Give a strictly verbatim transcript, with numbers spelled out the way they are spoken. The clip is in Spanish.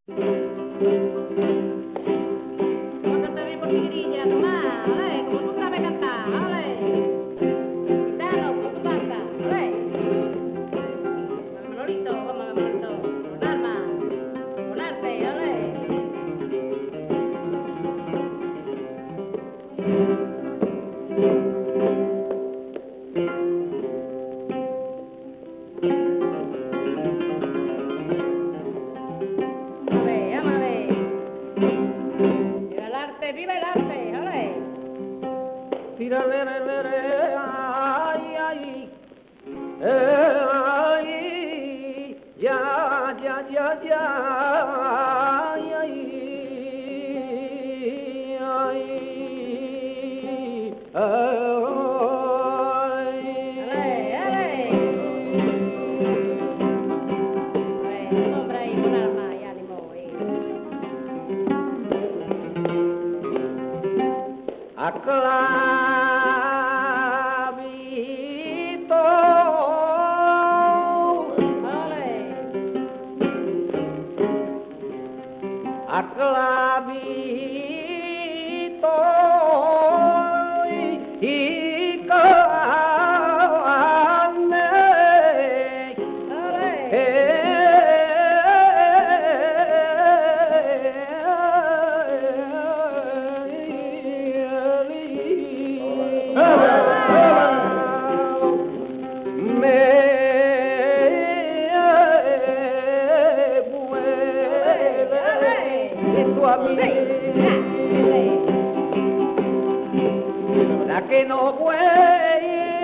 Vamos a cantar bien por mi grilla, Tomás, ole, como tú sabes cantar, ole. Gitano, como tú cantas, ole. Manolito, vamos, Manolito, con alma, con arte, ole. ¡Viva el arte! ¡Ole! Tira, le, le, le, le, ay, ay, eh, ay, ya, ya, ya, ya, ay, ay, ay, ay, un hombre ahí con arma y ánimo, eh. A clavito, ¡Ole! a clavito y, y carne, ¡Ole! La que no puede